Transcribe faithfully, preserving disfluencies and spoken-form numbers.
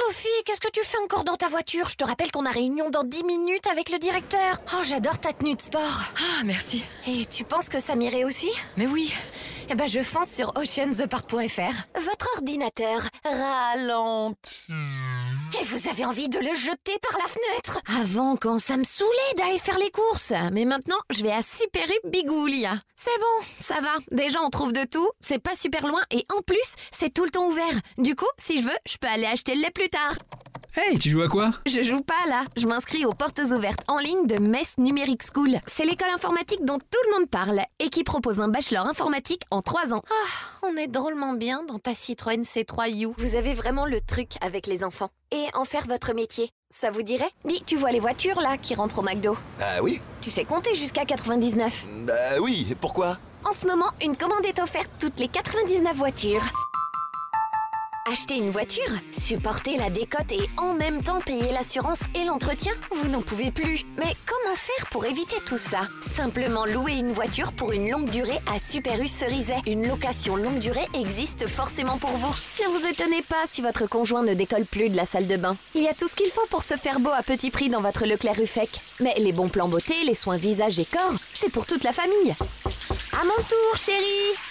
Sophie, qu'est-ce que tu fais encore dans ta voiture? Je te rappelle qu'on a réunion dans dix minutes avec le directeur. Oh, j'adore ta tenue de sport. Ah, merci. Et tu penses que ça m'irait aussi? Mais oui. Eh ben, je fonce sur ocean the park point f r. Votre ordinateur ralentit. Et vous avez envie de le jeter par la fenêtre? Avant, quand ça me saoulait d'aller faire les courses. Mais maintenant, je vais à Super U Bigoulia. C'est bon, ça va. Déjà, on trouve de tout. C'est pas super loin et en plus, c'est tout le temps ouvert. Du coup, si je veux, je peux aller acheter le lait plus tard. Hey, tu joues à quoi? Je joue pas là, je m'inscris aux portes ouvertes en ligne de Metz Numérique School. C'est l'école informatique dont tout le monde parle et qui propose un bachelor informatique en trois ans. Ah, on est drôlement bien dans ta Citroën C trois U. Vous avez vraiment le truc avec les enfants. Et en faire votre métier, ça vous dirait? Dis, tu vois les voitures là qui rentrent au McDo? Ah oui? Tu sais compter jusqu'à quatre-vingt-dix-neuf? Bah oui, pourquoi? En ce moment, une commande est offerte toutes les quatre-vingt-dix-neuf voitures. Acheter une voiture, supporter la décote et en même temps payer l'assurance et l'entretien? Vous n'en pouvez plus. Mais comment faire pour éviter tout ça? Simplement louer une voiture pour une longue durée à Super U Cerizay. Une location longue durée existe forcément pour vous. Ne vous étonnez pas si votre conjoint ne décolle plus de la salle de bain. Il y a tout ce qu'il faut pour se faire beau à petit prix dans votre Leclerc Ruffec. Mais les bons plans beauté, les soins visage et corps, c'est pour toute la famille. À mon tour, chérie!